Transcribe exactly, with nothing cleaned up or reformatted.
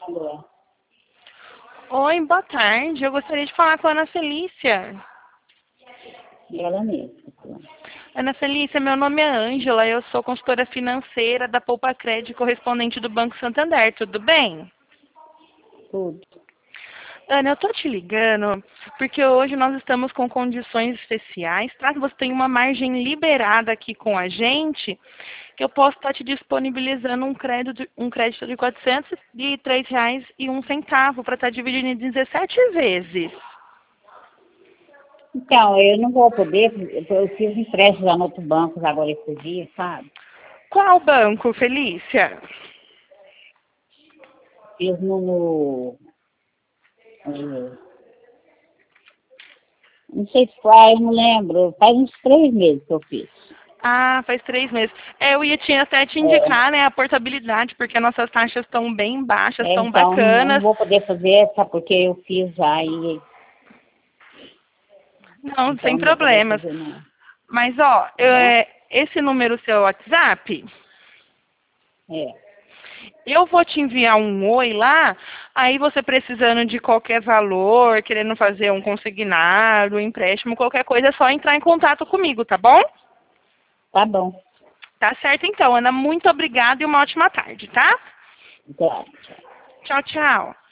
Alô? Oi, boa tarde. Eu gostaria de falar com a Ana Felícia. Ela mesma. Ana Felícia, meu nome é Ângela, eu sou consultora financeira da Poupa Crédito, correspondente do Banco Santander, tudo bem? Tudo. Ana, eu tô te ligando porque hoje nós estamos com condições especiais. Caso você tenha uma margem liberada aqui com a gente, que eu posso estar te disponibilizando um crédito, um crédito de quatrocentos e três reais e um centavo para estar dividindo em dezessete vezes. Então, eu não vou poder, eu fiz empréstimo já no outro banco agora esses dias, sabe? Qual banco, Felícia? Fiz no, no eh, não sei se foi, eu não lembro, faz uns três meses que eu fiz. Ah, faz três meses. É, eu ia te, até te É, indicar, né, a portabilidade, porque as nossas taxas estão bem baixas, é, estão então, não, não bacanas. vou poder fazer, sabe, porque eu fiz já e Não, então sem não vou poder problemas. fazer não, Mas, ó, tá eu, bom? é, esse número seu WhatsApp, É, eu vou te enviar um oi lá, aí você precisando de qualquer valor, querendo fazer um consignado, um empréstimo, qualquer coisa, é só entrar em contato comigo, tá bom? tá bom. Tá certo então, Ana. Muito obrigada e uma ótima tarde, tá? Tá. Tchau, tchau.